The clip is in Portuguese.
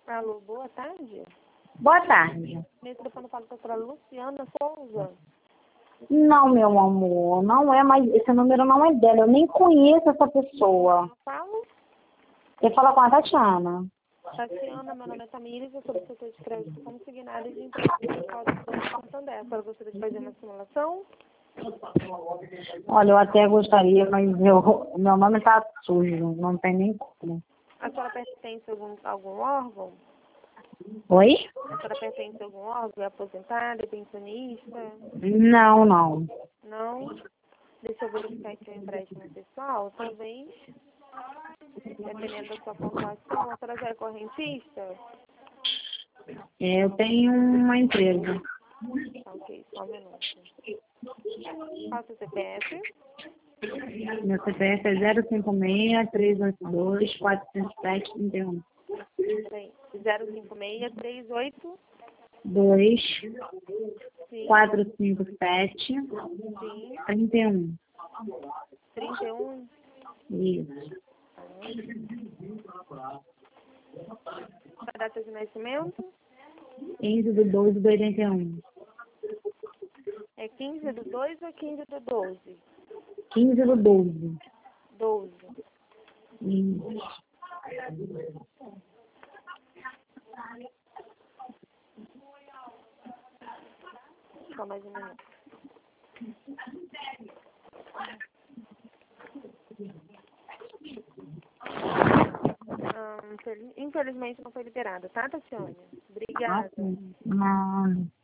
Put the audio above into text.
Alô, boa tarde. Boa tarde. Meu telefone fala com a doutora Luciana Souza. Não, meu amor, não é, mas esse número não é dela. Eu nem conheço essa pessoa. Falo. Você fala com a Tatiana. Tatiana, meu nome é Tamires, eu sou do setor de crédito consignado de empréstimos do Código do Santander. A senhora gostaria de fazer uma simulação? Olha, eu até gostaria, mas meu nome tá sujo, não tem nem como. A senhora pertence a algum órgão? Oi? A senhora pertence a algum órgão? É aposentada, é pensionista? Não, não. Não? Deixa eu verificar aqui o empréstimo pessoal, talvez. Dependendo da sua pontuação, a senhora já é correntista? Eu tenho uma empresa. Ok, só um minuto. Qual é o seu CPF? Meu CPF é 056-382-407-31. Peraí. 05638? 2, Sim. 457, Sim. 31. 31? Isso. A data de nascimento? 15/12/81. É 15/2 ou 15/12? 15/12. 12. Isso. Só mais um minuto. Infelizmente não foi liberada, tá, Tatiana? Obrigada. Não.